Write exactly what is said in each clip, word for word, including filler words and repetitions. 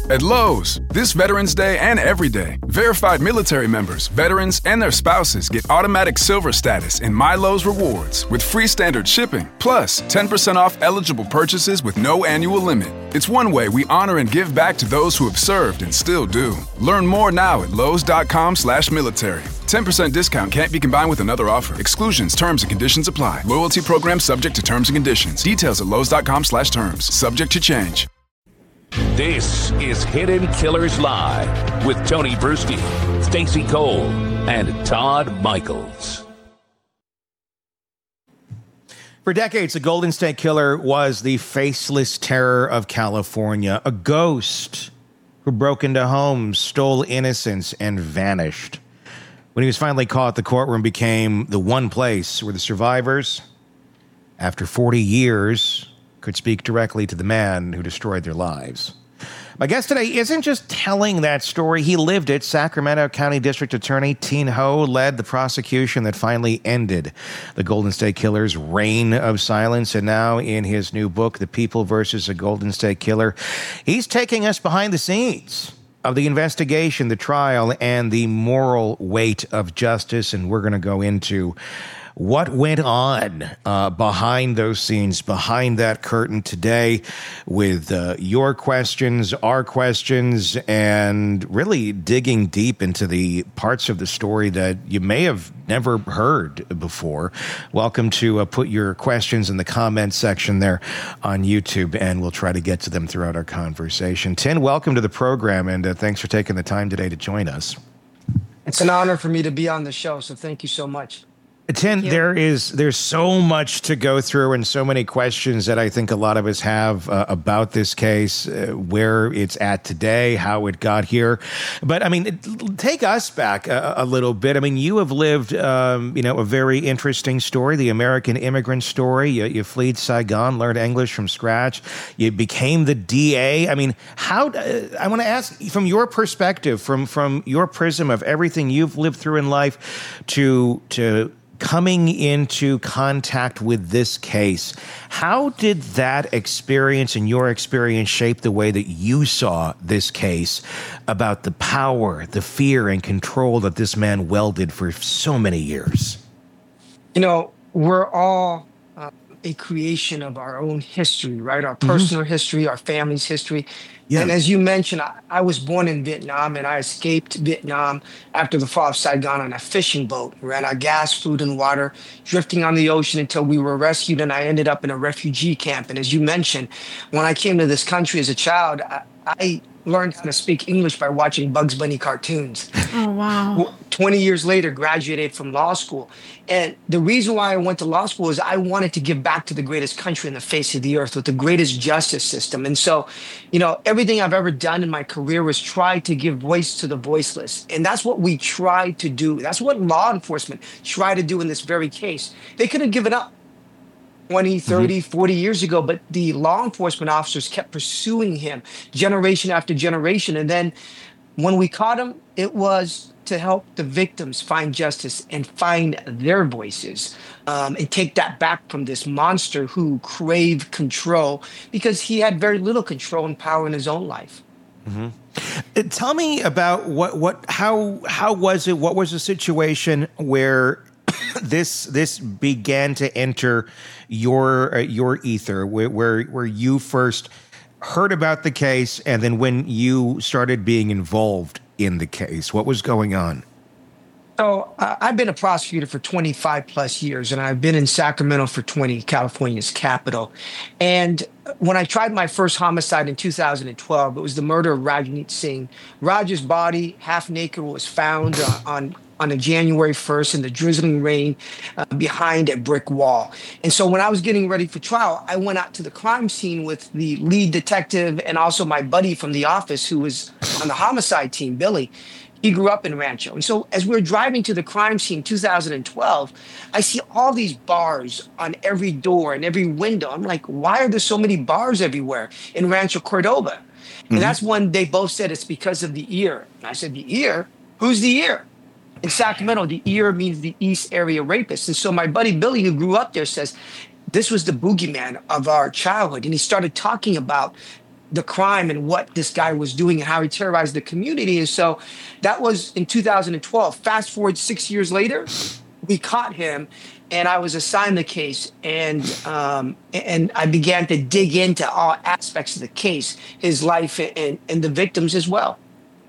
At Lowe's, this Veterans Day and every day, verified military members, veterans, and their spouses get automatic silver status in My Lowe's Rewards with free standard shipping, plus ten percent off eligible purchases with no annual limit. It's one way we honor and give back to those who have served and still do. Learn more now at lowes.com slash military. ten percent discount can't be combined with another offer. Exclusions, terms, and conditions apply. Loyalty program subject to terms and conditions. Details at lowes.com slash terms. Subject to change. This is Hidden Killers Live with Tony Bruschi, Stacey Cole, and Todd Michaels. For decades, the Golden State Killer was the faceless terror of California, a ghost who broke into homes, stole innocence, and vanished. When he was finally caught, the courtroom became the one place where the survivors, after forty years, could speak directly to the man who destroyed their lives. My guest today isn't just telling that story. He lived it. Sacramento County District Attorney Teen Ho led the prosecution that finally ended the Golden State Killer's reign of silence. And now in his new book, The People versus the Golden State Killer, he's taking us behind the scenes of the investigation, the trial, and the moral weight of justice. And we're going to go into what went on uh, behind those scenes, behind that curtain today, with uh, your questions, our questions, and really digging deep into the parts of the story that you may have never heard before. Welcome to uh, put your questions in the comments section there on YouTube, and we'll try to get to them throughout our conversation. Tin, welcome to the program, and uh, thanks for taking the time today to join us. It's an honor for me to be on the show, so thank you so much. Tin, there is there's so much to go through and so many questions that I think a lot of us have uh, about this case, uh, where it's at today, how it got here. But I mean, it, take us back a, a little bit. I mean, you have lived, um, you know, a very interesting story, the American immigrant story. You, you fled Saigon, learned English from scratch. You became the D A. I mean, how? Uh, I want to ask from your perspective, from from your prism of everything you've lived through in life, to to. coming into contact with this case, how did that experience and your experience shape the way that you saw this case, about the power, the fear, and control that this man wielded for so many years? You know, we're all uh, a creation of our own history, right? Our personal mm-hmm. history, our family's history. Yeah. And as you mentioned, I, I was born in Vietnam, and I escaped Vietnam after the fall of Saigon on a fishing boat. We ran out of gas, food, and water, drifting on the ocean until we were rescued, and I ended up in a refugee camp. And as you mentioned, when I came to this country as a child, I, I learned how to speak English by watching Bugs Bunny cartoons. Oh, wow. twenty years later, graduated from law school. And the reason why I went to law school is I wanted to give back to the greatest country on the face of the earth with the greatest justice system. And so, you know, everything I've ever done in my career was try to give voice to the voiceless. And that's what we tried to do. That's what law enforcement tried to do in this very case. They could have given up twenty, thirty, mm-hmm. forty years ago, but the law enforcement officers kept pursuing him generation after generation. And then when we caught him, it was to help the victims find justice and find their voices, um, and take that back from this monster who craved control because he had very little control and power in his own life. Mm-hmm. Uh, tell me about what, what, how, how was it? What was the situation where this this began to enter your uh, your ether, where, where where you first heard about the case, and then when you started being involved in the case? What was going on? So uh, I've been a prosecutor for twenty-five plus years, and I've been in Sacramento for twenty, California's capital. And when I tried my first homicide in two thousand twelve, it was the murder of Rajneet Singh. Raj's body, half naked, was found uh, on on a January first in the drizzling rain uh, behind a brick wall. And so when I was getting ready for trial, I went out to the crime scene with the lead detective and also my buddy from the office who was on the homicide team, Billy. He grew up in Rancho. And so as we were driving to the crime scene in two thousand twelve, I see all these bars on every door and every window. I'm like, why are there so many bars everywhere in Rancho Cordova? Mm-hmm. And that's when they both said it's because of the ear. And I said, the ear? Who's the ear? In Sacramento, the ear means the East Area Rapist. And so my buddy Billy, who grew up there, says, this was the boogeyman of our childhood. And he started talking about the crime and what this guy was doing and how he terrorized the community. And so that was in two thousand twelve. Fast forward six years later, we caught him, and I was assigned the case, and um, and I began to dig into all aspects of the case, his life, and, and the victims as well.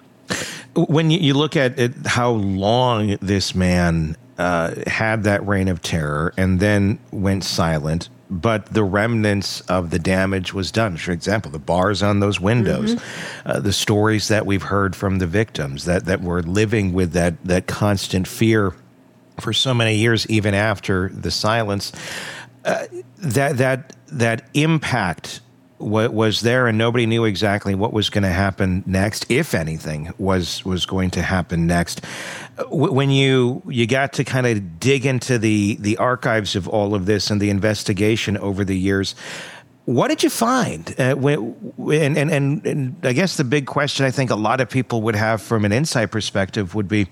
When you, you look at it, how long this man uh, had that reign of terror and then went silent, but the remnants of the damage was done. For example, the bars on those windows, mm-hmm. uh, the stories that we've heard from the victims that, that were living with that, that constant fear for so many years, even after the silence, uh, that, that, that impact w- was there, and nobody knew exactly what was going to happen next, if anything was, was going to happen next. W- when you, you got to kind of dig into the, the archives of all of this and the investigation over the years, what did you find? Uh, when, and, and, and, and I guess the big question I think a lot of people would have from an inside perspective would be,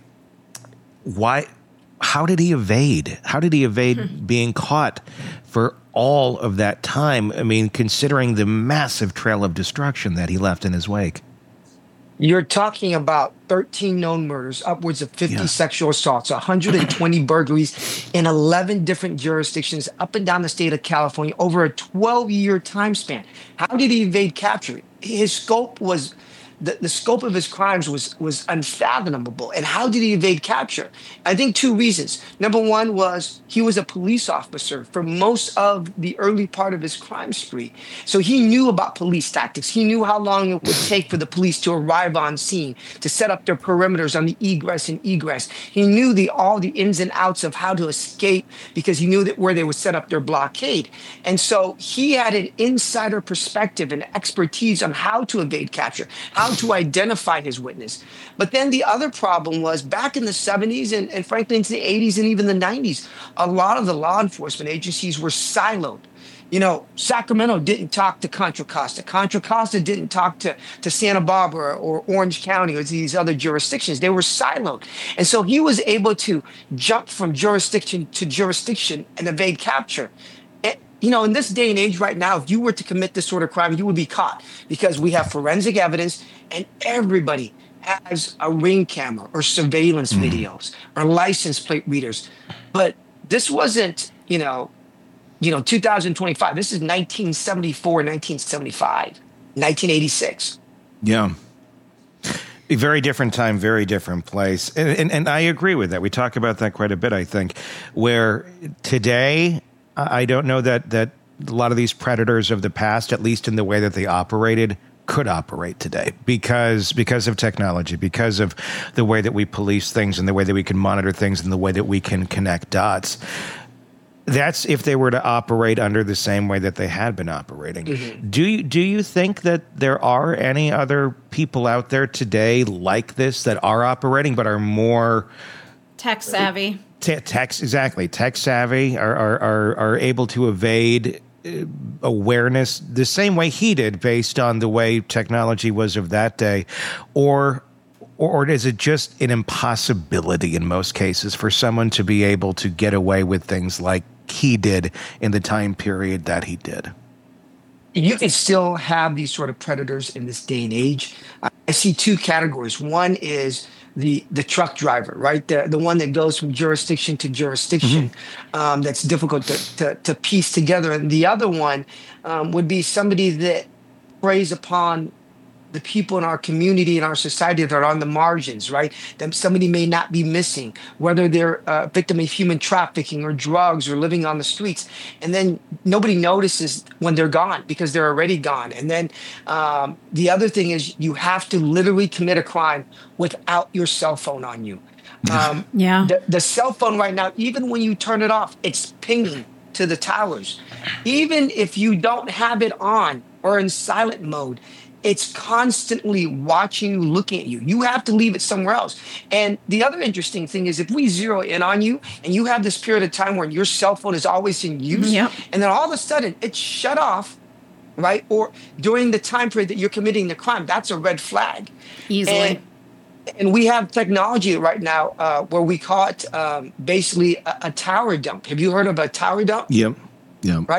why... How did he evade? How did he evade hmm. being caught for all of that time? I mean, considering the massive trail of destruction that he left in his wake. You're talking about thirteen known murders, upwards of fifty yeah. sexual assaults, one hundred twenty burglaries in eleven different jurisdictions up and down the state of California over a twelve-year time span. How did he evade capture? His scope was... The, the scope of his crimes was was unfathomable. And how did he evade capture? I think two reasons. Number one was he was a police officer for most of the early part of his crime spree. So he knew about police tactics. He knew how long it would take for the police to arrive on scene, to set up their perimeters on the egress and egress. He knew the all the ins and outs of how to escape because he knew that where they would set up their blockade. And so he had an insider perspective and expertise on how to evade capture, how to identify his witness. But then the other problem was back in the seventies and, and frankly into the eighties and even the nineties, a lot of the law enforcement agencies were siloed. You know, Sacramento didn't talk to Contra Costa. Contra Costa didn't talk to, to Santa Barbara or Orange County or these other jurisdictions. They were siloed. And so he was able to jump from jurisdiction to jurisdiction and evade capture. You know, in this day and age right now, if you were to commit this sort of crime, you would be caught because we have forensic evidence and everybody has a Ring camera or surveillance mm. videos or license plate readers. But this wasn't, you know, you know, two thousand twenty-five. This is nineteen seventy-four, nineteen seventy-five, nineteen eighty-six. Yeah. A very different time, very different place. And, and, and I agree with that. We talk about that quite a bit, I think, where today... I don't know that, that a lot of these predators of the past, at least in the way that they operated, could operate today because because of technology, because of the way that we police things and the way that we can monitor things and the way that we can connect dots. That's if they were to operate under the same way that they had been operating. Mm-hmm. Do you, do you think that there are any other people out there today like this that are operating but are more... tech savvy? Tech, exactly. Tech savvy are, are, are, are able to evade awareness the same way he did based on the way technology was of that day. Or, or is it just an impossibility in most cases for someone to be able to get away with things like he did in the time period that he did? You can still have these sort of predators in this day and age. I see two categories. One is the the truck driver, right? The the one that goes from jurisdiction to jurisdiction, mm-hmm. um, that's difficult to, to, to piece together. And the other one um, would be somebody that preys upon the people in our community and our society that are on the margins, right? That somebody may not be missing, whether they're a victim of human trafficking or drugs or living on the streets. And then nobody notices when they're gone because they're already gone. And then um, the other thing is you have to literally commit a crime without your cell phone on you. Um, yeah. The, the cell phone right now, even when you turn it off, it's pinging to the towers. Even if you don't have it on or in silent mode, it's constantly watching you, looking at you. You have to leave it somewhere else. And the other interesting thing is if we zero in on you and you have this period of time where your cell phone is always in use, yep. and then all of a sudden it's shut off, right? Or during the time period that you're committing the crime, that's a red flag. Easily. And, and we have technology right now uh, where we call it um, basically a, a tower dump. Have you heard of a tower dump? Yep. Yep. Right?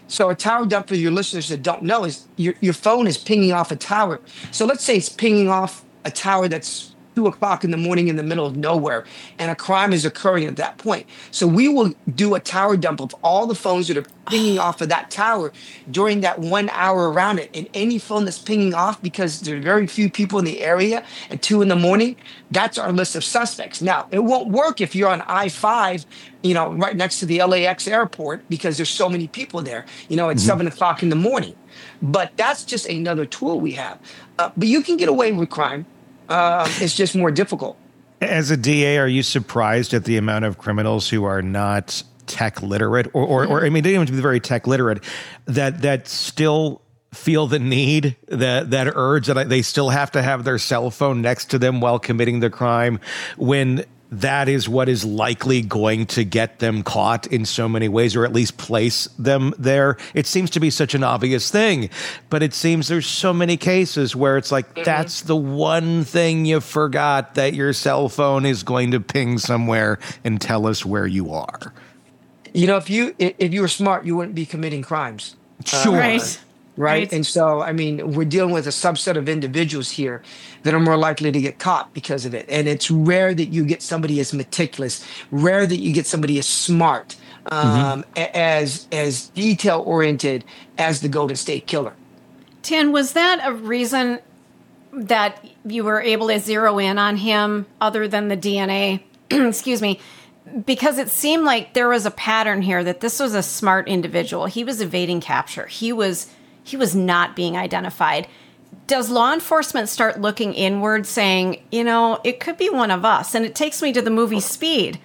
So a tower dump, for your listeners that don't know, is your, your phone is pinging off a tower. So let's say it's pinging off a tower that's two o'clock in the morning in the middle of nowhere, and a crime is occurring at that point. So we will do a tower dump of all the phones that are pinging off of that tower during that one hour around it. And any phone that's pinging off, because there are very few people in the area at two in the morning, that's our list of suspects. Now, it won't work if you're on I five, you know, right next to the L A X airport, because there's so many people there, you know, at mm-hmm. seven o'clock in the morning. But that's just another tool we have. Uh, but you can get away with crime. Uh, it's just more difficult. As a D A, are you surprised at the amount of criminals who are not tech literate, or, or, or I mean, they don't even have to be very tech literate, that that still feel the need, that that urge that they still have to have their cell phone next to them while committing the crime, when that is what is likely going to get them caught in so many ways, or at least place them there? It seems to be such an obvious thing, but it seems there's so many cases where it's like, mm-hmm. that's the one thing you forgot, that your cell phone is going to ping somewhere and tell us where you are. You know, if you if you were smart, you wouldn't be committing crimes. Sure. Uh, Right. Right? Right. And so, I mean, we're dealing with a subset of individuals here that are more likely to get caught because of it. And it's rare that you get somebody as meticulous, rare that you get somebody as smart, um, mm-hmm. as as detail oriented as the Golden State Killer. Tan, was that a reason that you were able to zero in on him other than the D N A? Excuse me. Because it seemed like there was a pattern here, that this was a smart individual. He was evading capture. He was he was not being identified. Does law enforcement start looking inward, saying, you know, it could be one of us? And it takes me to the movie Speed.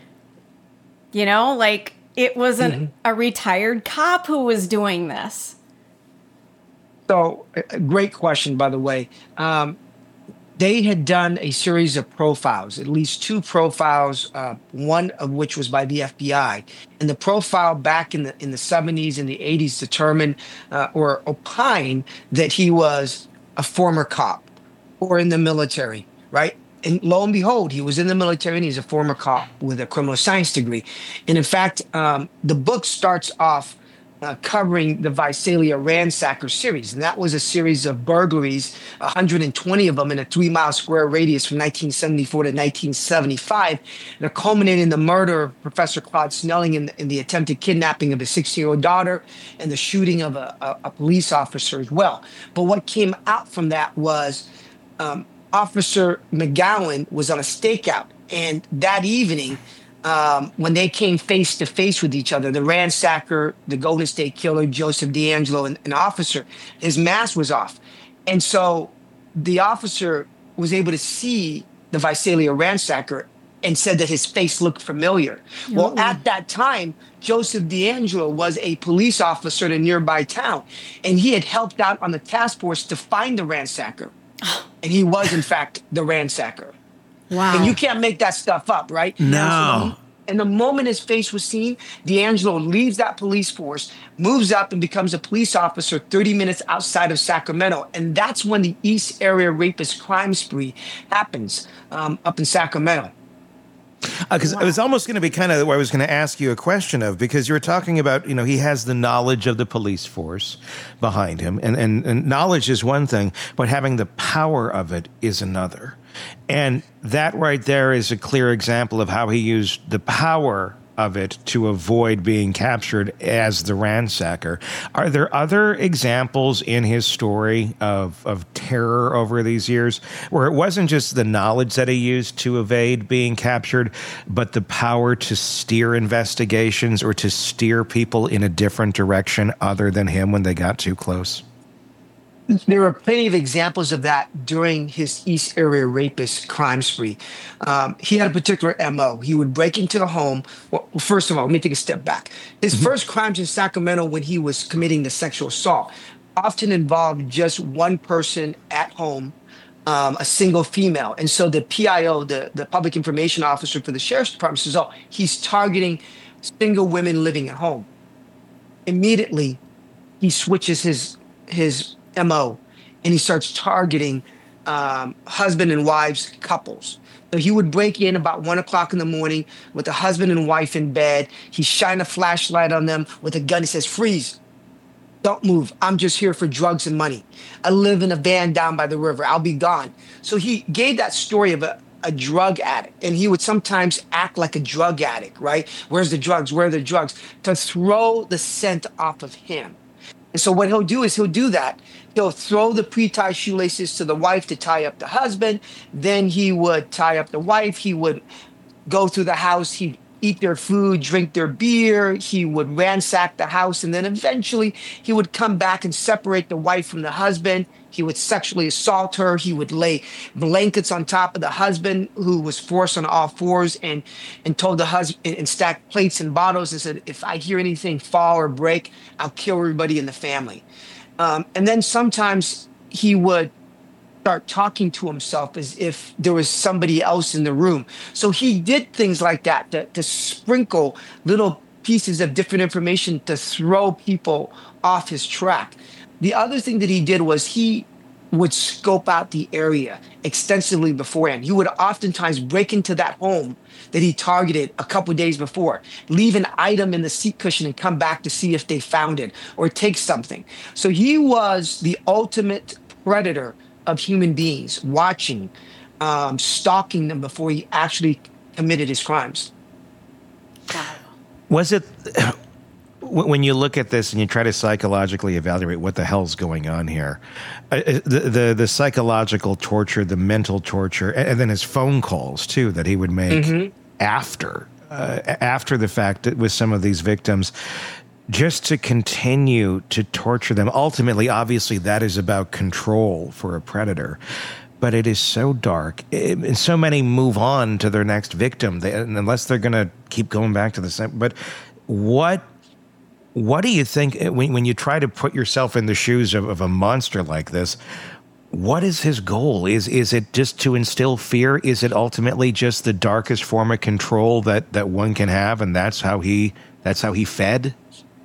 You know, like, it was an, mm-hmm. a retired cop who was doing this. So, a great question, by the way. Um, They had done a series of profiles, at least two profiles, uh, one of which was by the F B I. And the profile back in the in the seventies and the eighties determined uh, or opined that he was a former cop or in the military, right? And lo and behold, he was in the military and he's a former cop with a criminal science degree. And in fact, um, the book starts off Uh, covering the Visalia Ransacker series. And that was a series of burglaries, one hundred twenty of them in a three mile square radius from nineteen seventy-four to nineteen seventy-five, that culminated in the murder of Professor Claude Snelling and, and the attempted kidnapping of his sixteen-year-old daughter and the shooting of a, a, a police officer as well. But what came out from that was um, Officer McGowan was on a stakeout. And that evening, Um, when they came face to face with each other, the ransacker, the Golden State Killer, Joseph DeAngelo, and an officer, his mask was off. And so the officer was able to see the Visalia ransacker and said that his face looked familiar. Mm-hmm. Well, at that time, Joseph DeAngelo was a police officer in a nearby town, and he had helped out on the task force to find the ransacker. And he was, in fact, the ransacker. Wow. And you can't make that stuff up, right? No. And the moment his face was seen, DeAngelo leaves that police force, moves up and becomes a police officer thirty minutes outside of Sacramento. And that's when the East Area Rapist crime spree happens um, up in Sacramento. Because uh, wow. It was almost going to be kind of what I was going to ask you a question of, because you were talking about, you know, he has the knowledge of the police force behind him. And, and, and knowledge is one thing, but having the power of it is another. And that right there is a clear example of how he used the power of it to avoid being captured as the ransacker. Are there other examples in his story of, of terror over these years where it wasn't just the knowledge that he used to evade being captured, but the power to steer investigations or to steer people in a different direction other than him when they got too close? There are plenty of examples of that during his East Area Rapist crime spree. Um, he had a particular M O. He would break into the home. Well, first of all, let me take a step back. His mm-hmm. first crimes in Sacramento when he was committing the sexual assault often involved just one person at home, um, a single female. And so the P I O, the, the public information officer for the sheriff's department, says, oh, he's targeting single women living at home. Immediately, he switches his his M O and he starts targeting um, husband and wives couples. So he would break in about one o'clock in the morning with the husband and wife in bed. He shine a flashlight on them with a gun. He says, freeze. Don't move. I'm just here for drugs and money. I live in a van down by the river. I'll be gone. So he gave that story of a, a drug addict, and he would sometimes act like a drug addict, right? Where's the drugs? Where are the drugs? To throw the scent off of him. And so what he'll do is he'll do that. He'll throw the pre-tied shoelaces to the wife to tie up the husband. Then he would tie up the wife. He would go through the house. He'd eat their food, drink their beer. He would ransack the house. And then eventually he would come back and separate the wife from the husband. He would sexually assault her. He would lay blankets on top of the husband, who was forced on all fours, and, and told the husband, and stacked plates and bottles and said, if I hear anything fall or break, I'll kill everybody in the family. Um, and then sometimes he would start talking to himself as if there was somebody else in the room. So he did things like that to, to sprinkle little pieces of different information to throw people off his track. The other thing that he did was he would scope out the area extensively beforehand. He would oftentimes break into that home that he targeted a couple days before, leave an item in the seat cushion and come back to see if they found it or take something. So he was the ultimate predator of human beings, watching, um, stalking them before he actually committed his crimes. Was it, when you look at this and you try to psychologically evaluate what the hell's going on here, uh, the, the the psychological torture, the mental torture, and then his phone calls too that he would make mm-hmm. after uh, after the fact with some of these victims, just to continue to torture them. Ultimately, obviously, that is about control for a predator. But it is so dark, it, and so many move on to their next victim, they, unless they're going to keep going back to the same. But what what do you think when, when you try to put yourself in the shoes of, of a monster like this? What is his goal? Is is it just to instill fear? Is it ultimately just the darkest form of control that, that one can have, and that's how he that's how he fed?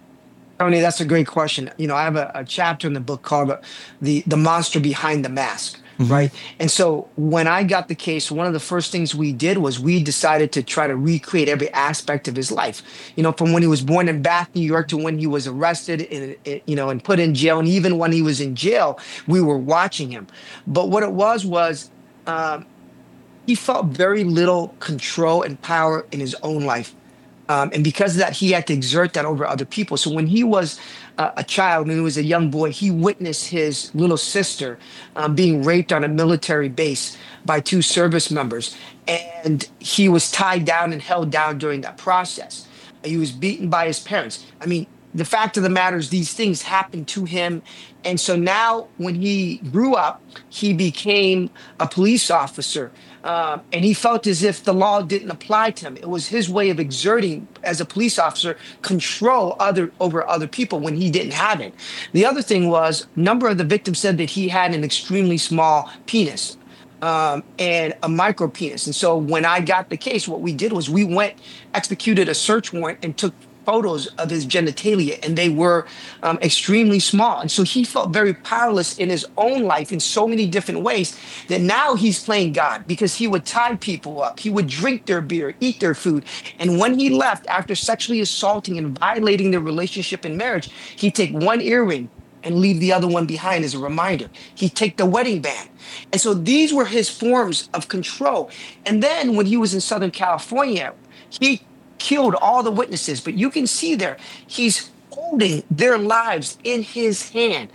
Tony, that's a great question. You know, I have a, a chapter in the book called the the monster behind the mask. Mm-hmm. Right. And so when I got the case, one of the first things we did was we decided to try to recreate every aspect of his life, you know, from when he was born in Bath, New York, to when he was arrested and, you know, and put in jail. And even when he was in jail, we were watching him. But what it was, was um, he felt very little control and power in his own life. Um, and because of that, he had to exert that over other people. So when he was uh, a child, when he was a young boy, he witnessed his little sister um, being raped on a military base by two service members. And he was tied down and held down during that process. He was beaten by his parents. I mean, the fact of the matter is these things happened to him. And so now when he grew up, he became a police officer. Um, and he felt as if the law didn't apply to him. It was his way of exerting, as a police officer, control other over other people when he didn't have it. The other thing was, a number of the victims said that he had an extremely small penis um, and a micro penis. And so when I got the case, what we did was we went, executed a search warrant, and took photos of his genitalia, and they were um, extremely small. And so he felt very powerless in his own life in so many different ways that now he's playing God, because he would tie people up. He would drink their beer, eat their food. And when he left, after sexually assaulting and violating their relationship and marriage, he'd take one earring and leave the other one behind as a reminder. He'd take the wedding band. And so these were his forms of control. And then when he was in Southern California, he killed all the witnesses, but you can see there, he's holding their lives in his hand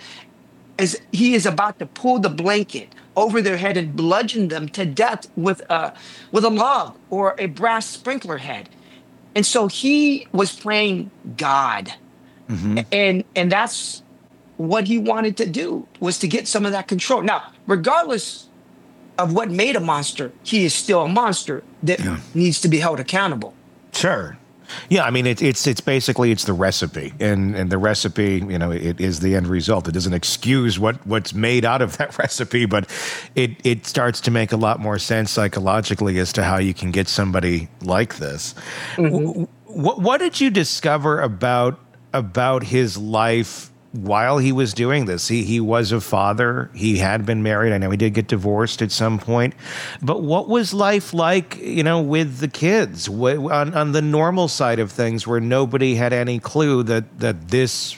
as he is about to pull the blanket over their head and bludgeon them to death with a, with a log or a brass sprinkler head. And so he was playing God. Mm-hmm. And, and that's what he wanted to do, was to get some of that control. Now, regardless of what made a monster, he is still a monster that yeah. needs to be held accountable. Sure. Yeah, I mean, it, it's it's basically, it's the recipe, and, and the recipe, you know, it is the end result. It doesn't excuse what, what's made out of that recipe, but it, it starts to make a lot more sense psychologically as to how you can get somebody like this. Mm-hmm. What, what did you discover about about his life while he was doing this? He he was a father. He had been married. I know he did get divorced at some point. But what was life like, you know, with the kids on, on the normal side of things, where nobody had any clue that, that this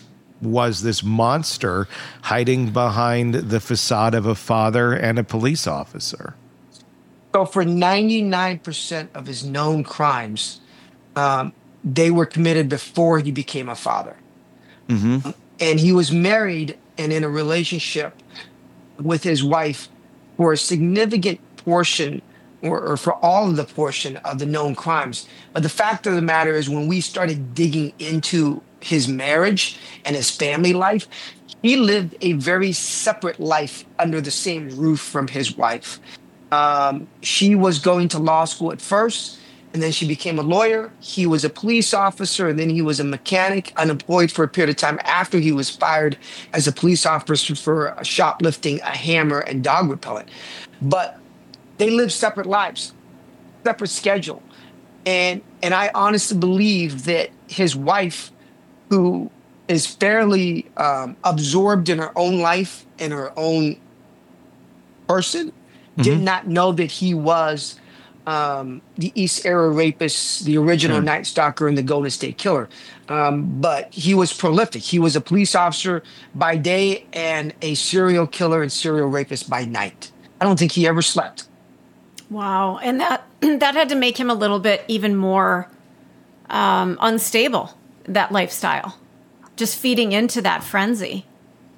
was this monster hiding behind the facade of a father and a police officer. So for ninety-nine percent of his known crimes, um, they were committed before he became a father. Mm-hmm. And he was married and in a relationship with his wife for a significant portion or, or for all of the portion of the known crimes. But the fact of the matter is, when we started digging into his marriage and his family life, he lived a very separate life under the same roof from his wife. Um, she was going to law school at first, and then she became a lawyer. He was a police officer, and then he was a mechanic, unemployed for a period of time after he was fired as a police officer for shoplifting a hammer and dog repellent. But they lived separate lives, separate schedule. And and I honestly believe that his wife, who is fairly um, absorbed in her own life and her own person, mm-hmm. did not know that he was um, the East Era rapist, the original mm-hmm. Night Stalker, and the Golden State Killer. Um, but he was prolific. He was a police officer by day and a serial killer and serial rapist by night. I don't think he ever slept. Wow. And that that had to make him a little bit even more um, unstable, that lifestyle, just feeding into that frenzy.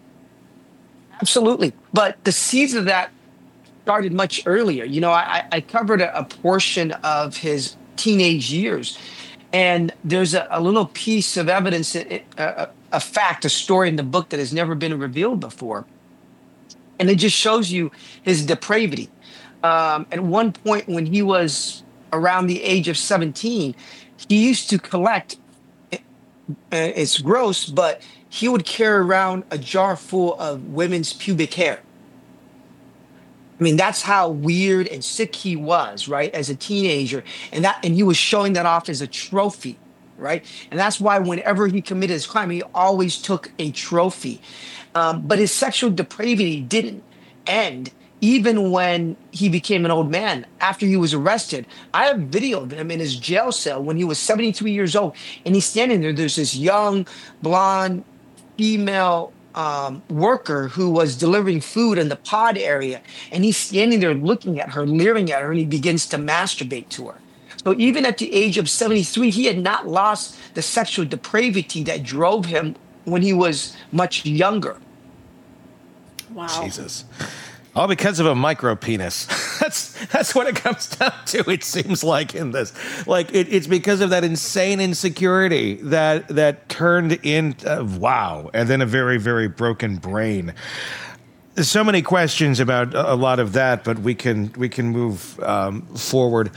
Absolutely. But the seeds of that started much earlier. You know, I, I covered a, a portion of his teenage years, and there's a, a little piece of evidence, a, a, a fact, a story in the book that has never been revealed before. And it just shows you his depravity. Um, at one point when he was around the age of seventeen, he used to collect, it's gross, but he would carry around a jar full of women's pubic hair. I mean, that's how weird and sick he was, right, as a teenager. And that, and he was showing that off as a trophy, right? And that's why whenever he committed his crime, he always took a trophy. Um, but his sexual depravity didn't end. Even when he became an old man, after he was arrested, I have video of him in his jail cell when he was seventy-three years old. And he's standing there. There's this young, blonde, female um, worker who was delivering food in the pod area. And he's standing there looking at her, leering at her, and he begins to masturbate to her. So even at the age of seventy-three, he had not lost the sexual depravity that drove him when he was much younger. Wow. Jesus. All because of a micro penis. that's that's what it comes down to. It seems like in this, like it, it's because of that insane insecurity that that turned into uh, wow, and then a very very broken brain. There's so many questions about a lot of that, but we can we can move um, forward.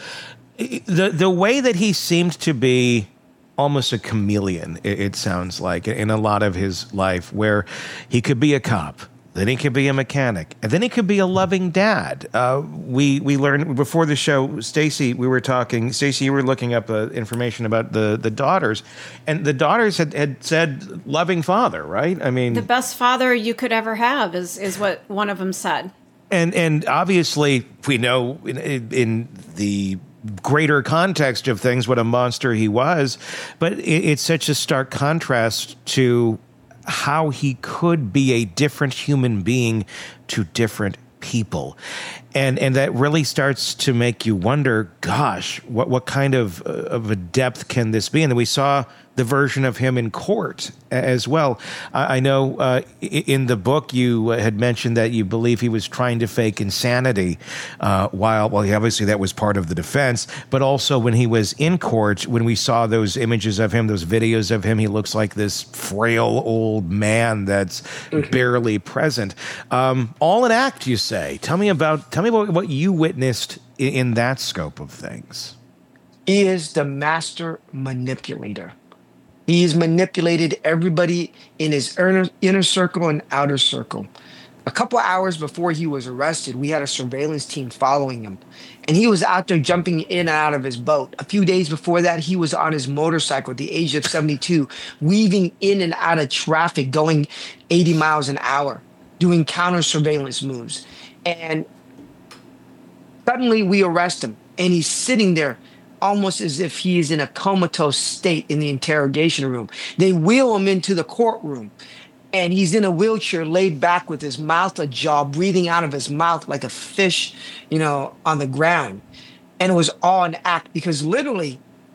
The the way that he seemed to be almost a chameleon, it, it sounds like, in a lot of his life, where he could be a cop. Then he could be a mechanic, and then he could be a loving dad. Uh, we we learned before the show, Stacey, we were talking. Stacey, you were looking up uh, information about the, the daughters, and the daughters had, had said loving father, right? I mean, the best father you could ever have is is what one of them said. And and obviously we know in, in the greater context of things what a monster he was, but it, it's such a stark contrast to how he could be a different human being to different people. And and that really starts to make you wonder, gosh, what, what kind of, uh, of a depth can this be? And then we saw the version of him in court as well. I, I know uh, in the book you had mentioned that you believe he was trying to fake insanity uh, while, well, obviously that was part of the defense, but also when he was in court, when we saw those images of him, those videos of him, he looks like this frail old man that's mm-hmm. barely present. Um, all an act, you say. Tell me about, tell me about what you witnessed in, in that scope of things. He is the master manipulator. He's manipulated everybody in his inner, inner circle and outer circle. A couple of hours before he was arrested, we had a surveillance team following him, and he was out there jumping in and out of his boat. A few days before that, he was on his motorcycle at the age of seventy-two, weaving in and out of traffic, going eighty miles an hour, doing counter surveillance moves. And suddenly we arrest him, and he's sitting there almost as if he is in a comatose state in the interrogation room. They wheel him into the courtroom, and he's in a wheelchair, laid back with his mouth ajar, breathing out of his mouth like a fish, you know, on the ground. And it was all an act, because literally,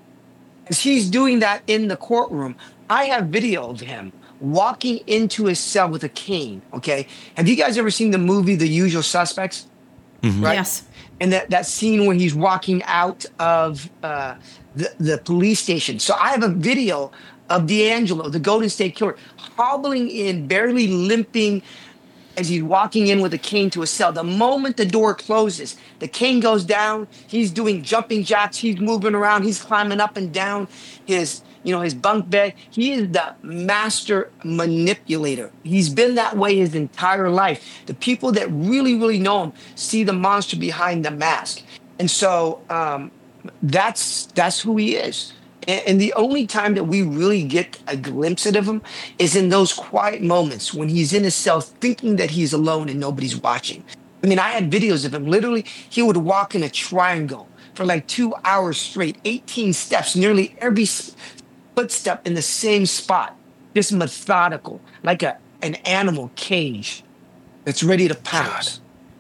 as he's doing that in the courtroom, I have video of him walking into his cell with a cane. Okay, have you guys ever seen the movie The Usual Suspects? Mm-hmm. Right? Yes. And that, that scene where he's walking out of uh, the, the police station. So I have a video of DeAngelo, the Golden State Killer, hobbling in, barely limping as he's walking in with a cane to a cell. The moment the door closes, the cane goes down. He's doing jumping jacks. He's moving around. He's climbing up and down his, you know, his bunk bed. He is the master manipulator. He's been that way his entire life. The people that really, really know him see the monster behind the mask. And so um, that's that's who he is. And the only time that we really get a glimpse of him is in those quiet moments when he's in his cell thinking that he's alone and nobody's watching. I mean, I had videos of him. Literally, he would walk in a triangle for like two hours straight, eighteen steps, nearly every footstep in the same spot, just methodical, like a an animal cage that's ready to pounce.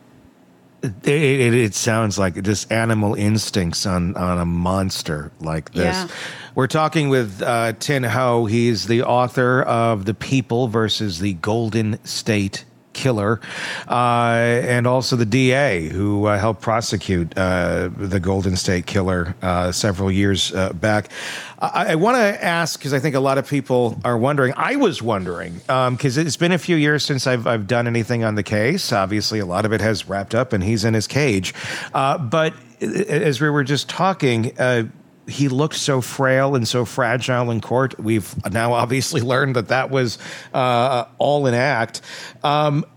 It, it, it sounds like just animal instincts on, on a monster like this. Yeah. We're talking with uh, Tin Ho. He's the author of The People versus the Golden State Killer, uh, and also the D A who uh, helped prosecute uh, the Golden State Killer uh, several years uh, back. I, I want to ask, because I think a lot of people are wondering. I was wondering, because um, it's been a few years since I've, I've done anything on the case. Obviously, a lot of it has wrapped up, and he's in his cage. Uh, but as we were just talking, uh, he looked so frail and so fragile in court. We've now obviously learned that that was uh, all an act. Um,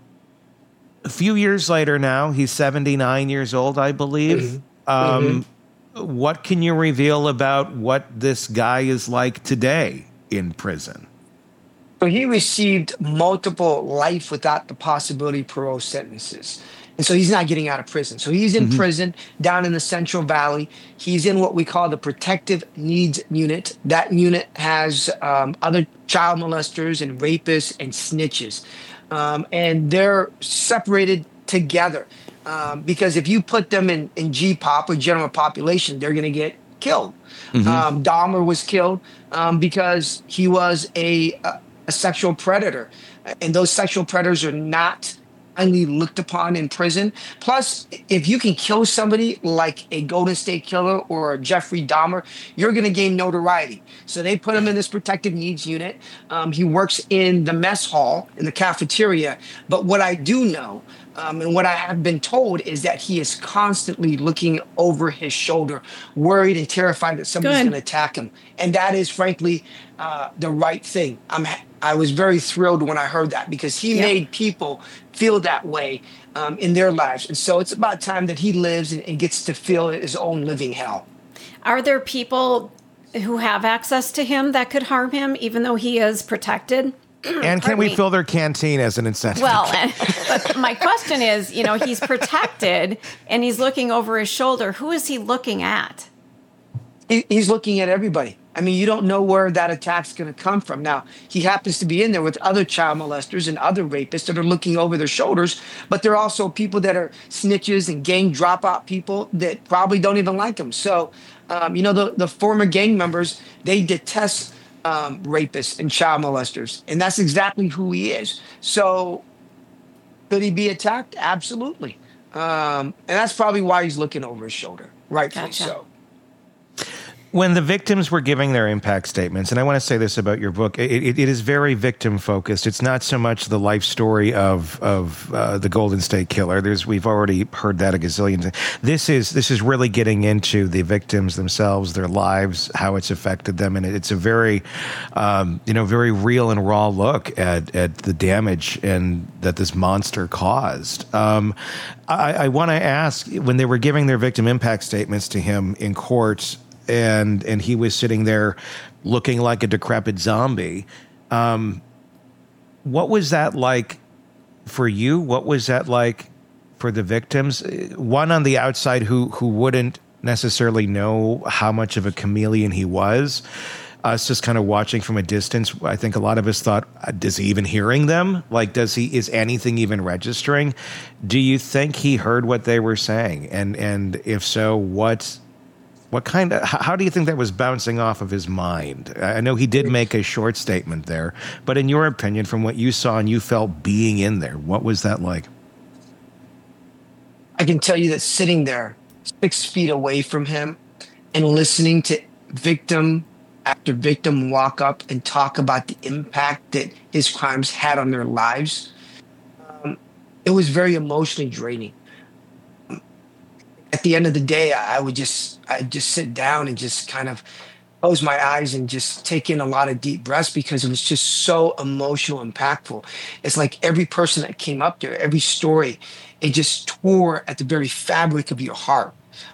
a few years later now, he's seventy-nine years old, I believe. Mm-hmm. Um, mm-hmm. What can you reveal about what this guy is like today in prison? So he received multiple life without the possibility of parole sentences. And so he's not getting out of prison. So he's in mm-hmm. prison down in the Central Valley. He's in what we call the Protective Needs Unit. That unit has um, other child molesters and rapists and snitches. Um, and they're separated together um, because if you put them in, in G POP or general population, they're going to get killed. Mm-hmm. Um, Dahmer was killed um, because he was a, a, a sexual predator. And those sexual predators are not looked upon in prison. Plus, if you can kill somebody like a Golden State Killer or a Jeffrey Dahmer, you're going to gain notoriety. So they put him in this protective needs unit. Um, he works in the mess hall, in the cafeteria. But what I do know, um, and what I have been told, is that he is constantly looking over his shoulder, worried and terrified that somebody's going to attack him. And that is, frankly, uh, the right thing. I'm I was very thrilled when I heard that, because he yep. made people feel that way um, in their lives. And so it's about time that he lives and, and gets to feel his own living hell. Are there people who have access to him that could harm him, even though he is protected? And can we me. fill their canteen as an incentive? Well, and, but my question is, you know, he's protected and he's looking over his shoulder. Who is he looking at? He, he's looking at everybody. I mean, you don't know where that attack's going to come from. Now, he happens to be in there with other child molesters and other rapists that are looking over their shoulders, but there are also people that are snitches and gang dropout people that probably don't even like him. So, um, you know, the, the former gang members, they detest um, rapists and child molesters, and that's exactly who he is. So, could he be attacked? Absolutely. Um, and that's probably why he's looking over his shoulder, rightfully Gotcha. so. When the victims were giving their impact statements, and I want to say this about your book, it, it, it is very victim focused. It's not so much the life story of of uh, the Golden State Killer. There's we've already heard that a gazillion times. This is this is really getting into the victims themselves, their lives, how it's affected them, and it's a very um, you know very real and raw look at at the damage and that this monster caused. Um, I, I want to ask, when they were giving their victim impact statements to him in court, and and he was sitting there looking like a decrepit zombie. Um, what was that like for you? What was that like for the victims? One on the outside who who wouldn't necessarily know how much of a chameleon he was. us just kind of watching from a distance, I think a lot of us thought, is he even hearing them? Like, does he, is anything even registering? Do you think he heard what they were saying? And, and if so, what, what kind of, how do you think that was bouncing off of his mind? I know he did make a short statement there, but in your opinion, from what you saw and you felt being in there, what was that like? I can tell you that sitting there six feet away from him and listening to victim after victim walk up and talk about the impact that his crimes had on their lives, um, it was very emotionally draining. At the end of the day, I would just, I'd just sit down and just kind of close my eyes and just take in a lot of deep breaths because it was just so emotional, impactful. It's like every person that came up there, every story, it just tore at the very fabric of your heart.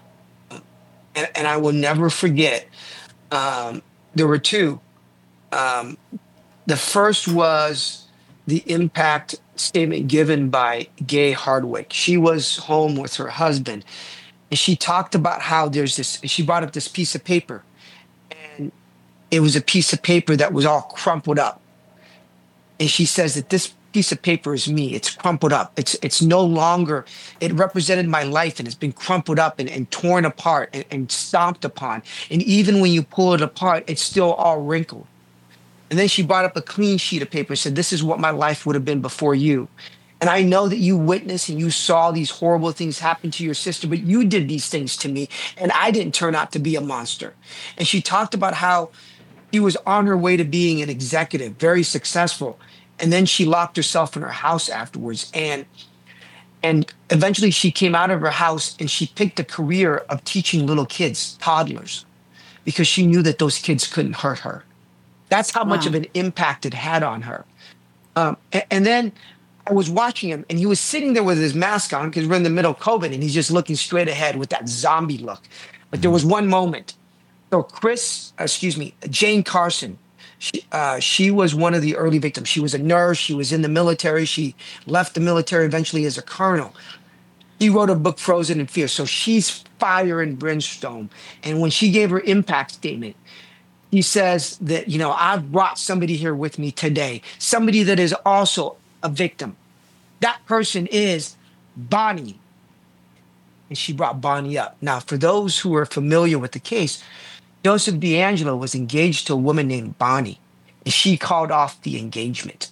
And, and I will never forget, um, there were two. Um, the first was the impact statement given by Gay Hardwick. She was home with her husband, and she talked about how there's this, she brought up this piece of paper, and it was a piece of paper that was all crumpled up. And she says that this piece of paper is me. It's crumpled up. It's it's no longer, it represented my life, and it's been crumpled up and, and torn apart and, and stomped upon. And even when you pull it apart, it's still all wrinkled. And then she brought up a clean sheet of paper and said, this is what my life would have been before you. And I know that you witnessed and you saw these horrible things happen to your sister, but you did these things to me, and I didn't turn out to be a monster. And she talked about how she was on her way to being an executive, very successful. And then she locked herself in her house afterwards. And and eventually she came out of her house and she picked a career of teaching little kids, toddlers, because she knew that those kids couldn't hurt her. That's how wow. much of an impact it had on her. Um, and, and then I was watching him, and he was sitting there with his mask on because we're in the middle of COVID, and he's just looking straight ahead with that zombie look. But there was one moment. So Chris, excuse me, Jane Carson, She, uh, she was one of the early victims. She was a nurse. She was in the military. She left the military eventually as a colonel. She wrote a book, Frozen in Fear. So she's fire and brimstone. And when she gave her impact statement, she says that, you know, I've brought somebody here with me today, somebody that is also a victim. That person is Bonnie. And she brought Bonnie up. Now, for those who are familiar with the case, Joseph DeAngelo was engaged to a woman named Bonnie, and she called off the engagement.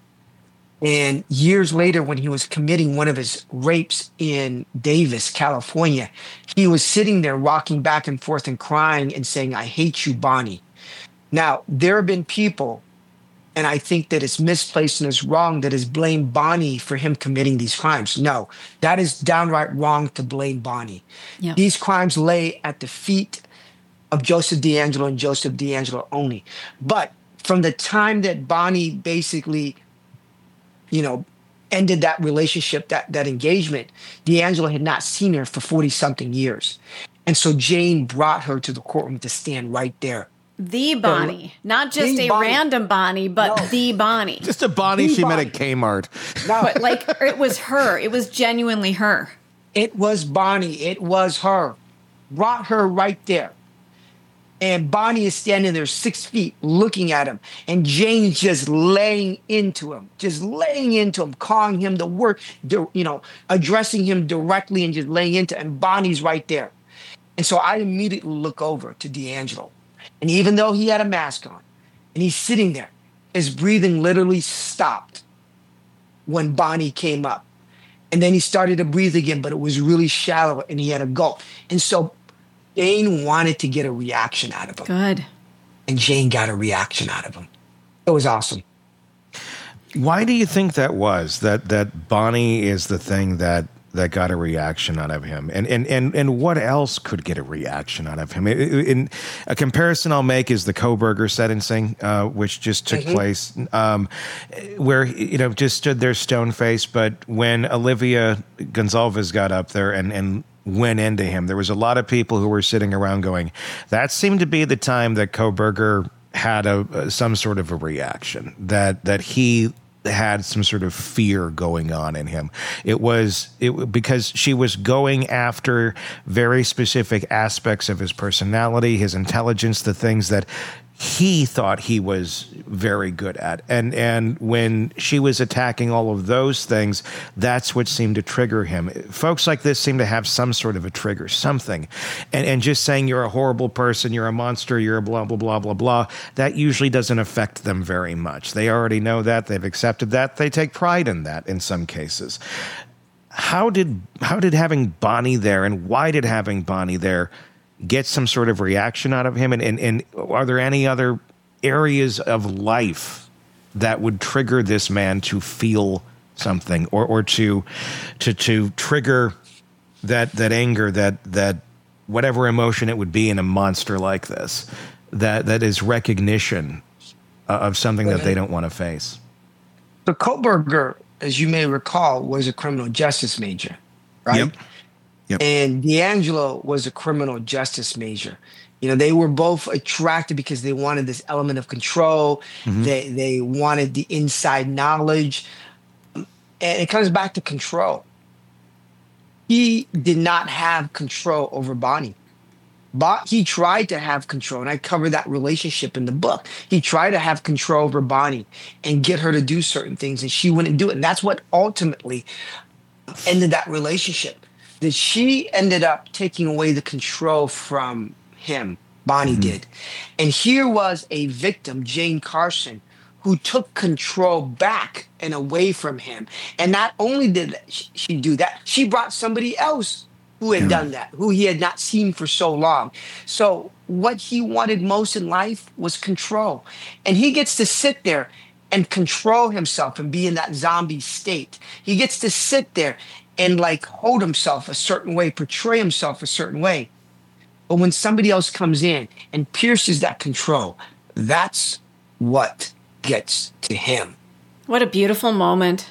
And years later, when he was committing one of his rapes in Davis, California, he was sitting there rocking back and forth and crying and saying, I hate you, Bonnie. Now, there have been people, and I think that it's misplaced and it's wrong, that has blamed Bonnie for him committing these crimes. No, that is downright wrong to blame Bonnie. Yeah. These crimes lay at the feet of Joseph DeAngelo and Joseph DeAngelo only. But from the time that Bonnie basically, you know, ended that relationship, that, that engagement, DeAngelo had not seen her for forty-something years. And so Jane brought her to the courtroom to stand right there. The Bonnie. So, not just a Bonnie. random Bonnie, but no. the Bonnie. Just a Bonnie the she Bonnie. met at Kmart. No. But like, it was her. It was genuinely her. It was Bonnie. It was her. Brought her right there. And Bonnie is standing there six feet looking at him. And Jane's just laying into him, just laying into him, calling him the word, you know, addressing him directly and just laying into him. And Bonnie's right there. And so I immediately look over to DeAngelo. And even though he had a mask on and he's sitting there, his breathing literally stopped when Bonnie came up. And then he started to breathe again, but it was really shallow and he had a gulp. And so Jane wanted to get a reaction out of him. Good. And Jane got a reaction out of him. It was awesome. Why do you think that was? That that Bonnie is the thing that that got a reaction out of him, and and and and what else could get a reaction out of him? In a comparison I'll make is the Kohberger sentencing, uh, which just took mm-hmm. place, um, where you know just stood there stone faced, but when Olivia Gonzalez got up there and and went into him, there was a lot of people who were sitting around going, that seemed to be the time that Kohberger had a, a some sort of a reaction, that that he had some sort of fear going on in him. It was it because she was going after very specific aspects of his personality, his intelligence, the things that he thought he was very good at. And and when she was attacking all of those things, that's what seemed to trigger him. Folks like this seem to have some sort of a trigger, something. And and just saying you're a horrible person, you're a monster, you're a blah, blah, blah, blah, blah, that usually doesn't affect them very much. They already know that. They've accepted that. They take pride in that in some cases. How did how did having Bonnie there, and why did having Bonnie there get some sort of reaction out of him? And, and, and are there any other areas of life that would trigger this man to feel something, or, or to, to, to trigger that, that anger, that, that whatever emotion it would be in a monster like this, that, that is recognition of something that they don't want to face? So Kohlberger, as you may recall, was a criminal justice major, right? Yep. Yep. And D'Angelo was a criminal justice major. You know, they were both attracted because they wanted this element of control. Mm-hmm. They they wanted the inside knowledge. And it comes back to control. He did not have control over Bonnie. But he tried to have control, and I cover that relationship in the book. He tried to have control over Bonnie and get her to do certain things, and she wouldn't do it. And that's what ultimately ended that relationship. That she ended up taking away the control from him. Bonnie mm-hmm. did. And here was a victim, Jane Carson, who took control back and away from him. And not only did she do that, she brought somebody else who had yeah. done that, who he had not seen for so long. So what he wanted most in life was control. And he gets to sit there and control himself and be in that zombie state. He gets to sit there and like hold himself a certain way, portray himself a certain way. But when somebody else comes in and pierces that control, that's what gets to him. What a beautiful moment.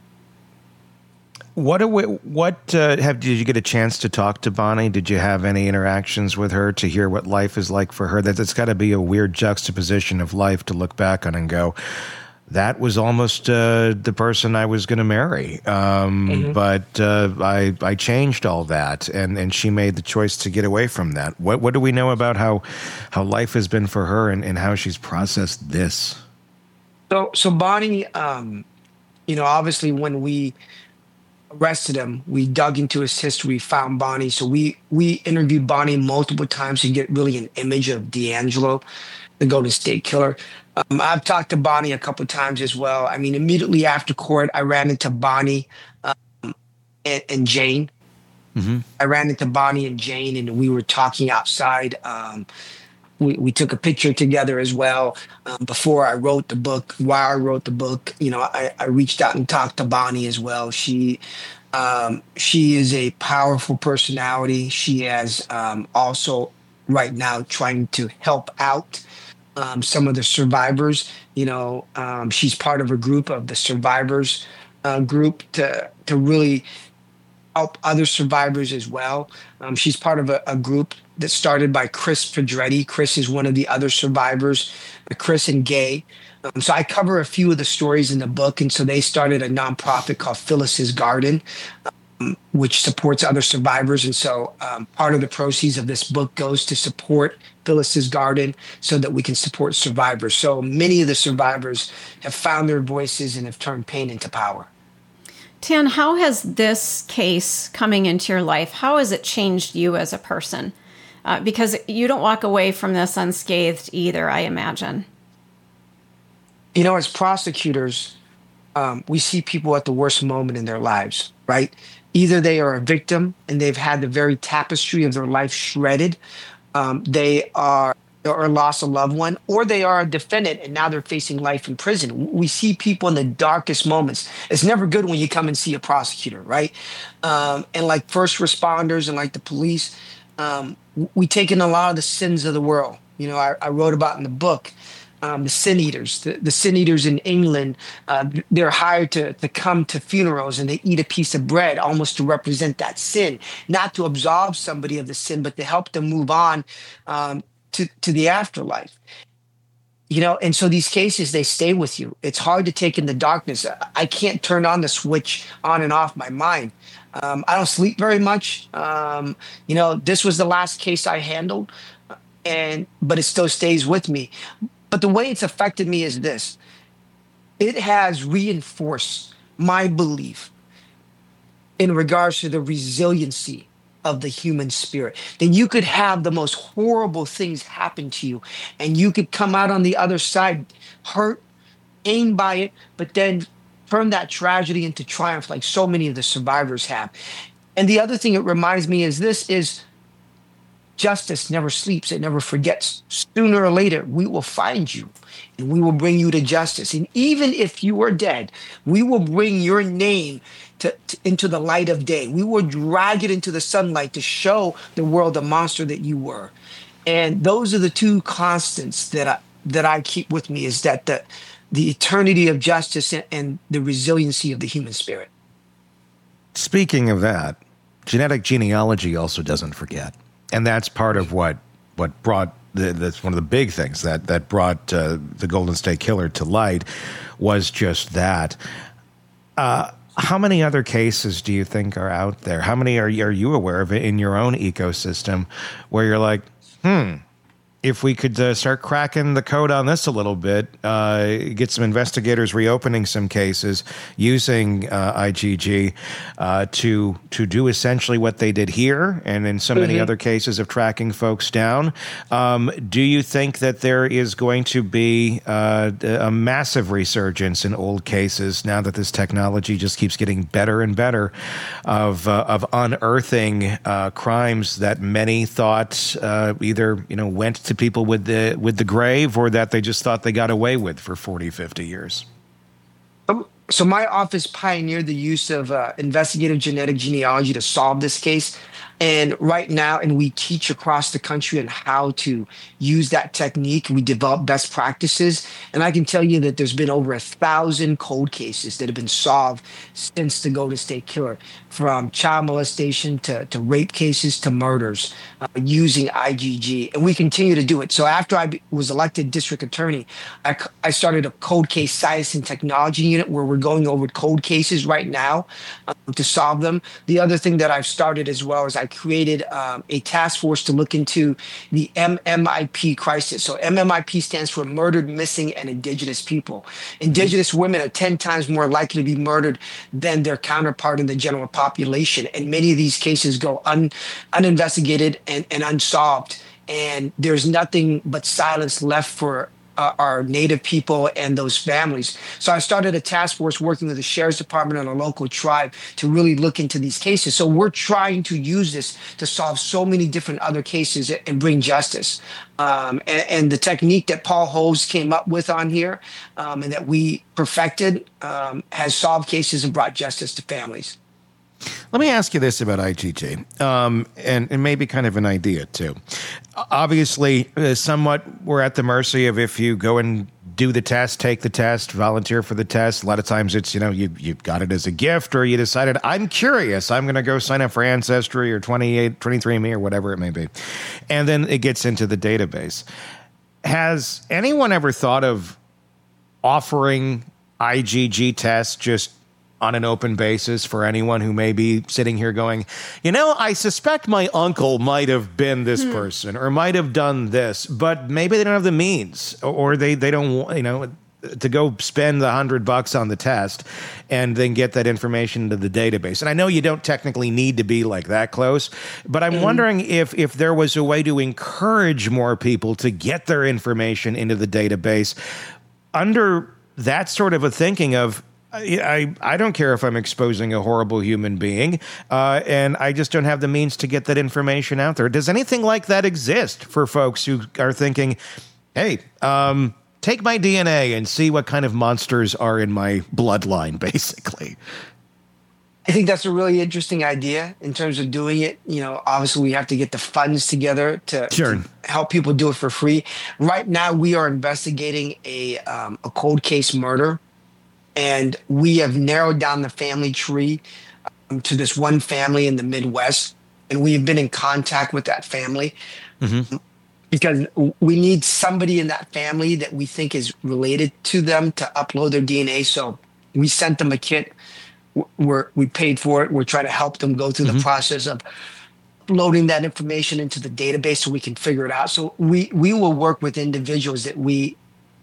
What a, what uh, have did you get a chance to talk to Bonnie? Did you have any interactions with her to hear what life is like for her? That it's got to be a weird juxtaposition of life to look back on and go, that was almost uh, the person I was going to marry. Um, mm-hmm. But uh, I I changed all that, and, and she made the choice to get away from that. What what do we know about how how life has been for her, and, and how she's processed this? So so Bonnie, um, you know, obviously when we arrested him, we dug into his history, found Bonnie. So we we interviewed Bonnie multiple times to get really an image of D'Angelo, the Golden State Killer. Um, I've talked to Bonnie a couple of times as well. I mean, immediately after court, I ran into Bonnie um, and, and Jane. Mm-hmm. I ran into Bonnie and Jane, and we were talking outside. Um, we, we took a picture together as well. Um, before I wrote the book, while I wrote the book, you know, I, I reached out and talked to Bonnie as well. She um, she is a powerful personality. She has um, also right now trying to help out Um, some of the survivors. You know, um, she's part of a group of the survivors uh, group to to really help other survivors as well. Um, she's part of a, a group that's started by Chris Pedretti. Chris is one of the other survivors, Chris and Gay. Um, so I cover a few of the stories in the book, and so they started a nonprofit called Phyllis's Garden, um, which supports other survivors. And so um, part of the proceeds of this book goes to support Phyllis's Garden so that we can support survivors. So many of the survivors have found their voices and have turned pain into power. Tan, how has this case coming into your life, how has it changed you as a person? Uh, because you don't walk away from this unscathed either, I imagine. You know, as prosecutors, um, we see people at the worst moment in their lives, right? Either they are a victim and they've had the very tapestry of their life shredded, Um, they are or lost a loved one, or they are a defendant and now they're facing life in prison. We see people in the darkest moments. It's never good when you come and see a prosecutor, right? Um, and like first responders and like the police, um, we take in a lot of the sins of the world. You know, I, I wrote about in the book. Um, the sin eaters, the, the sin eaters in England, uh, they're hired to, to come to funerals and they eat a piece of bread almost to represent that sin, not to absolve somebody of the sin, but to help them move on um, to, to the afterlife. You know, and so these cases, they stay with you. It's hard to take in the darkness. I can't turn on the switch on and off my mind. Um, I don't sleep very much. Um, you know, this was the last case I handled. and but it still stays with me. But the way it's affected me is this: it has reinforced my belief in regards to the resiliency of the human spirit. Then you could have the most horrible things happen to you, and you could come out on the other side hurt, pained by it, but then turn that tragedy into triumph like so many of the survivors have. And the other thing it reminds me is this is justice never sleeps. It never forgets. Sooner or later, we will find you and we will bring you to justice. And even if you are dead, we will bring your name to, to into the light of day. We will drag it into the sunlight to show the world the monster that you were. And those are the two constants that I, that I keep with me, is that the, the eternity of justice and, and the resiliency of the human spirit. Speaking of that, genetic genealogy also doesn't forget. And that's part of what what brought the, that's one of the big things that that brought uh, the Golden State Killer to light, was just that. Uh, how many other cases do you think are out there? How many are are you aware of in your own ecosystem where you're like, hmm, if we could uh, start cracking the code on this a little bit, uh, get some investigators reopening some cases using uh, I G G uh, to to do essentially what they did here, and in so mm-hmm. many other cases of tracking folks down. Um, do you think that there is going to be uh, a massive resurgence in old cases now that this technology just keeps getting better and better of uh, of unearthing uh, crimes that many thought uh, either you know went to people with the with the grave, or that they just thought they got away with for forty, fifty years? Um, so my office pioneered the use of uh, investigative genetic genealogy to solve this case. And right now, and we teach across the country on how to use that technique. We develop best practices. And I can tell you that there's been over a thousand cold cases that have been solved since the Golden State Killer, from child molestation to, to rape cases to murders, uh, using I G G. And we continue to do it. So after I be, was elected district attorney, I, I started a cold case science and technology unit where we're going over cold cases right now um, to solve them. The other thing that I've started as well is I created um, a task force to look into the M M I P crisis. So M M I P stands for Murdered, Missing, and Indigenous People. Indigenous women are ten times more likely to be murdered than their counterpart in the general population. And many of these cases go un, uninvestigated and, and unsolved. And there's nothing but silence left for Uh, our Native people and those families. So I started a task force working with the Sheriff's Department and a local tribe to really look into these cases. So we're trying to use this to solve so many different other cases and bring justice. Um, and, and the technique that Paul Hoves came up with on here um, and that we perfected um, has solved cases and brought justice to families. Let me ask you this about I G G, um, and, and maybe kind of an idea, too. Obviously, uh, somewhat we're at the mercy of if you go and do the test, take the test, volunteer for the test. A lot of times it's, you know, you, you got it as a gift, or you decided, I'm curious, I'm going to go sign up for Ancestry or twenty-eight, twenty-three and me or whatever it may be. And then it gets into the database. Has anyone ever thought of offering I G G tests just on an open basis for anyone who may be sitting here going, you know, I suspect my uncle might have been this hmm. person or might have done this, but maybe they don't have the means, or they, they don't want, you know, to go spend the hundred bucks on the test and then get that information into the database. And I know you don't technically need to be like that close, but I'm mm. wondering if, if there was a way to encourage more people to get their information into the database under that sort of a thinking of, I, I don't care if I'm exposing a horrible human being, uh, and I just don't have the means to get that information out there. Does anything like that exist for folks who are thinking, hey, um, take my D N A and see what kind of monsters are in my bloodline, basically? I think that's a really interesting idea in terms of doing it. You know, obviously we have to get the funds together to, sure. to help people do it for free. Right now we are investigating a um, a cold case murder. And we have narrowed down the family tree um, to this one family in the Midwest. And we have been in contact with that family mm-hmm. because we need somebody in that family that we think is related to them to upload their D N A. So we sent them a kit. We're, we paid for it. We're trying to help them go through mm-hmm. the process of uploading that information into the database so we can figure it out. So we we will work with individuals that we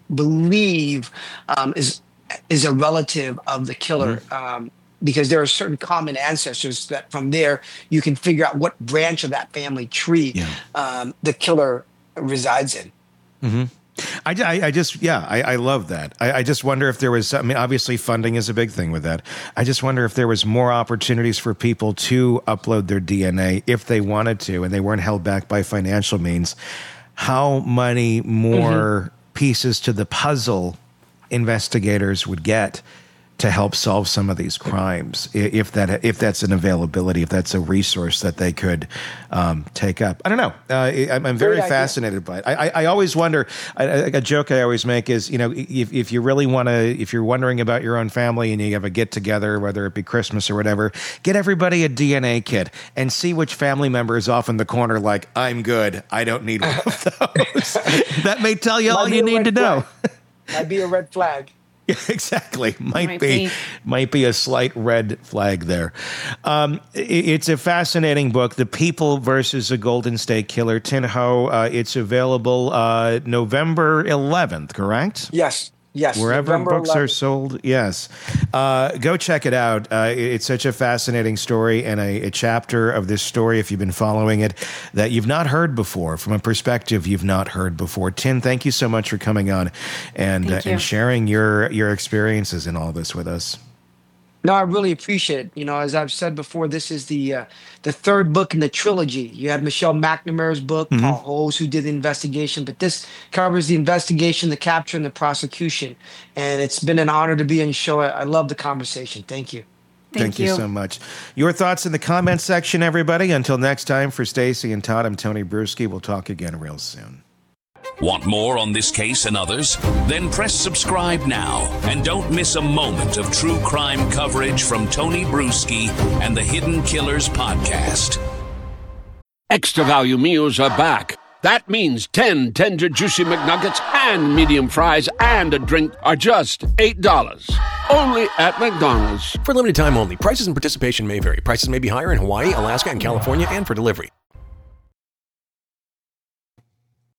believe um, is is a relative of the killer. Mm-hmm. Um, because there are certain common ancestors that from there you can figure out what branch of that family tree yeah. um, the killer resides in. Mm-hmm. I, I, I just, yeah, I, I love that. I, I just wonder if there was, I mean, obviously funding is a big thing with that. I just wonder if there was more opportunities for people to upload their D N A if they wanted to and they weren't held back by financial means. How many more mm-hmm. pieces to the puzzle investigators would get to help solve some of these crimes, if that if that's an availability, if that's a resource that they could um, take up. I don't know. Uh, I'm, I'm very fascinated by it. I, I, I always wonder. I, a joke I always make is, you know, if if you really want to, if you're wondering about your own family and you have a get together, whether it be Christmas or whatever, get everybody a D N A kit and see which family member is off in the corner. Like, I'm good. I don't need one of those. That may tell you all you need to know. Might be a red flag. Yeah, exactly. Might, might be, be might be a slight red flag there. Um, it, it's a fascinating book, The People versus the Golden State Killer. Tin Ho, uh, it's available uh, November eleventh, correct? Yes. Yes. Wherever November books eleventh. Are sold, yes. Uh, go check it out. Uh, it's such a fascinating story and a, a chapter of this story, if you've been following it, that you've not heard before, from a perspective you've not heard before. Tin, thank you so much for coming on and uh, and sharing your your experiences in all this with us. No, I really appreciate it. You know, as I've said before, this is the uh, the third book in the trilogy. You had Michelle McNamara's book, mm-hmm. Paul Holes, who did the investigation, but this covers the investigation, the capture, and the prosecution. And it's been an honor to be on the show. I, I love the conversation. Thank you. Thank, Thank you. you so much. Your thoughts in the comments section, everybody. Until next time, for Stacey and Todd, I'm Tony Bruschi. We'll talk again real soon. Want more on this case and others? Then press subscribe now and don't miss a moment of true crime coverage from Tony Bruschi and the Hidden Killers podcast. Extra value meals are back. That means ten tender juicy McNuggets and medium fries and a drink are just eight dollars. Only at McDonald's. For limited time only. Prices and participation may vary. Prices may be higher in Hawaii, Alaska, and California, and for delivery.